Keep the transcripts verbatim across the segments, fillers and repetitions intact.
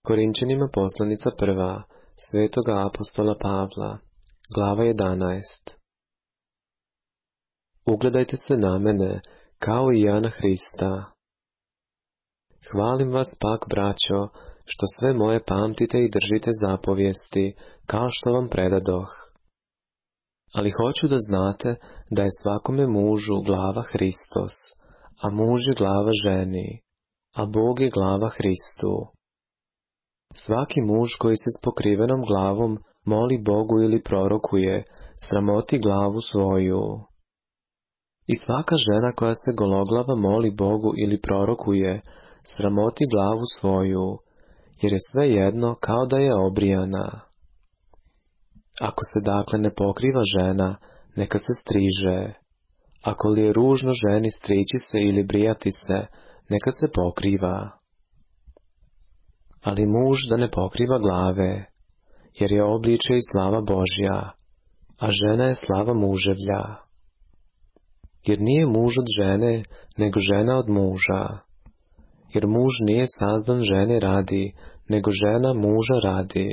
Korinčanima poslanica prva, svetoga apostola Pavla, glava jedanaest. Ugledajte se na mene, kao i ja na Hrista. Hvalim vas pak, braćo, što sve moje pamtite i držite zapovijesti, kao što vam predadoh. Ali hoću da znate da je svakome mužu glava Hristos, a muž je glava ženi, a Bog je glava Hristu. Svaki muž koji se s pokrivenom glavom moli Bogu ili prorokuje, sramoti glavu svoju. I svaka žena koja se gologlava moli Bogu ili prorokuje, sramoti glavu svoju, jer je sve jedno kao da je obrijana. Ako se dakle ne pokriva žena, neka se striže. Ako li je ružno ženi strići se ili brijati se, neka se pokriva. Ali muž da ne pokriva glave, jer je obličje i slava Božja, a žena je slava muževlja. Jer nije muž od žene, nego žena od muža. Jer muž nije sazdan žene radi, nego žena muža radi.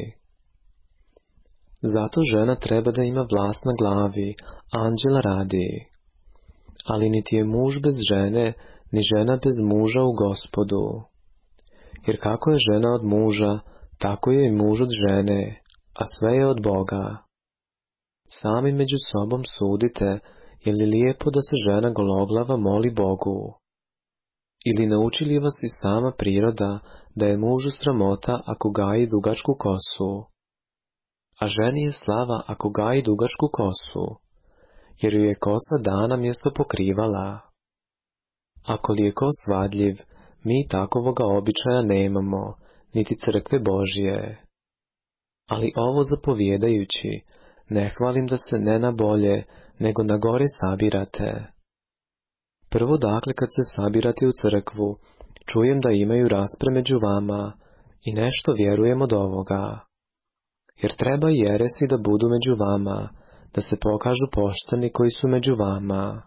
Zato žena treba da ima vlast na glavi, anđela radi. Ali niti je muž bez žene, ni žena bez muža u Gospodu. Jer kako je žena od muža, tako je i muž od žene, a sve je od Boga. Sami među sobom sudite, je li lijepo da se žena gologlava moli Bogu? Ili nauči li vas i sama priroda da je mužu sramota ako gaji dugačku kosu? A ženi je slava ako gaji dugačku kosu, jer ju je kosa dana mjesto pokrivala. Ako li je ko svadljiv, mi takovoga običaja nemamo, niti crkve Božje. Ali ovo zapovjedajući, ne hvalim da se ne na bolje, nego na gore sabirate. Prvo dakle kad se sabirate u crkvu, čujem da imaju raspre među vama i nešto vjerujem od ovoga. Jer treba i jeresi da budu među vama, da se pokažu pošteni koji su među vama.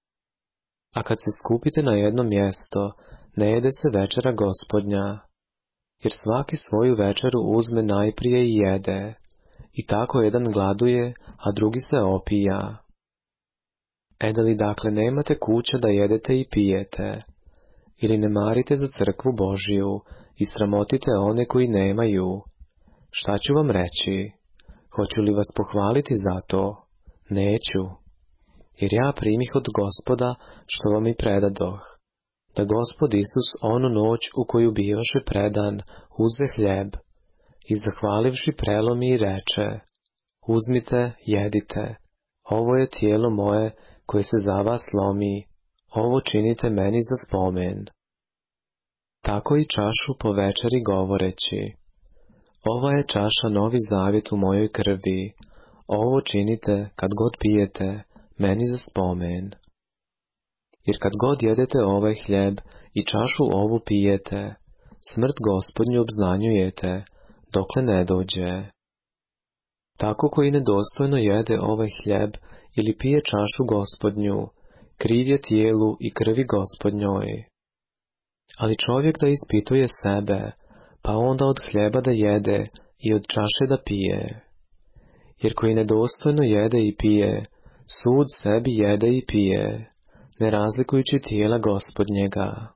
A kad se skupite na jedno mjesto, ne jede se večera Gospodnja, jer svaki svoju večeru uzme najprije i jede, i tako jedan gladuje, a drugi se opija. E da li dakle nemate kuća da jedete i pijete, ili ne marite za crkvu Božju i sramotite one koji nemaju? Šta ću vam reći? Hoću li vas pohvaliti za to? Neću. Jer ja primih od Gospoda što vam i predadoh, da Gospod Isus onu noć u koju bivaše predan uze hljeb i zahvalivši prelomi i reče: uzmite, jedite, ovo je tijelo moje koje se za vas lomi, ovo činite meni za spomen. Tako i čašu po večeri govoreći: ova je čaša novi zavjet u mojoj krvi, ovo činite kad god pijete, meni za spomen. Jer kad god jedete ovaj hljeb i čašu ovu pijete, smrt Gospodnju obznanjujete, dokle ne dođe. Tako koji nedostojno jede ovaj hljeb ili pije čašu Gospodnju, kriv je tijelu i krvi Gospodnjoj. Ali čovjek da ispituje sebe, pa onda od hljeba da jede i od čaše da pije. Jer koji nedostojno jede i pije, sud sebi jede i pije, ne razlikujući tijela Gospodnjega.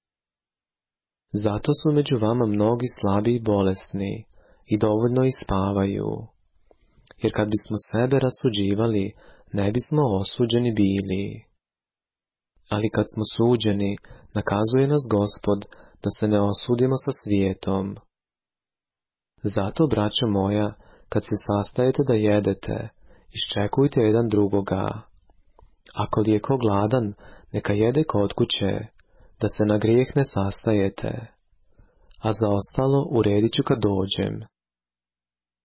Zato su među vama mnogi slabi i bolesni, i dovoljno ispavaju. Jer kad bismo sebe rasuđivali, ne bismo osuđeni bili. Ali kad smo suđeni, nakazuje nas Gospod da se ne osudimo sa svijetom. Zato, braćo moja, kad se sastajete da jedete, iščekujte jedan drugoga. Ako li je ko gladan, neka jede kod kuće, da se na grijeh ne sastajete. A za ostalo uredit ću kad dođem.